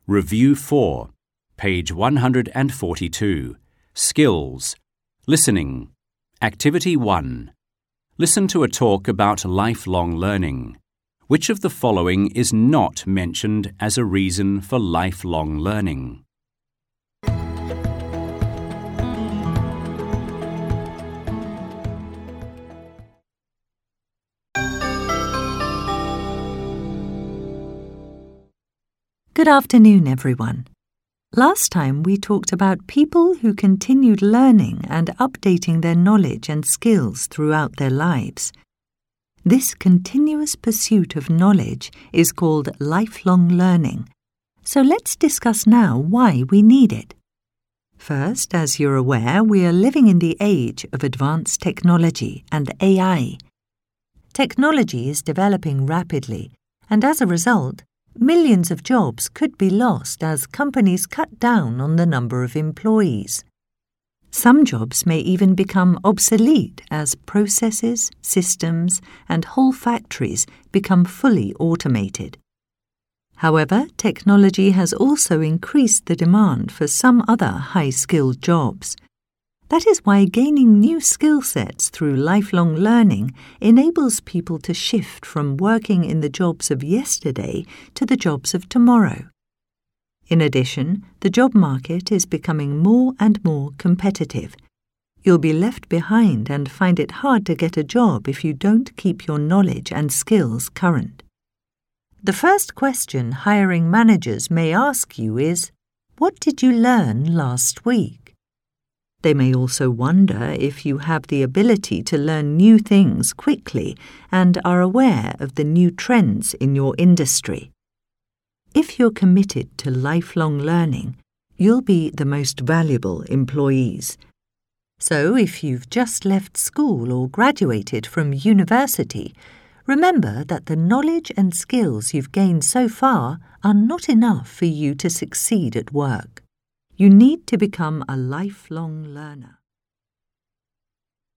Review 4, page 142. Skills. Listening. Activity 1. Listen to a talk about lifelong learning. Which of the following is not mentioned as a reason for lifelong learning? Good afternoon, everyone. Last time we talked about people who continued learning and updating their knowledge and skills throughout their lives. This continuous pursuit of knowledge is called lifelong learning. So let's discuss now why we need it. First, as you're aware, we are living in the age of advanced technology and AI. Technology is developing rapidly, and as a result, millions of jobs could be lost as companies cut down on the number of employees. Some jobs may even become obsolete as processes, systems, and whole factories become fully automated. However, technology has also increased the demand for some other high-skilled jobs. That is why gaining new skill sets through lifelong learning enables people to shift from working in the jobs of yesterday to the jobs of tomorrow. In addition, the job market is becoming more and more competitive. You'll be left behind and find it hard to get a job if you don't keep your knowledge and skills current. The first question hiring managers may ask you is, "What did you learn last week?" They may also wonder if you have the ability to learn new things quickly and are aware of the new trends in your industry. If you're committed to lifelong learning, you'll be the most valuable employees. So if you've just left school or graduated from university, remember that the knowledge and skills you've gained so far are not enough for you to succeed at work. You need to become a lifelong learner.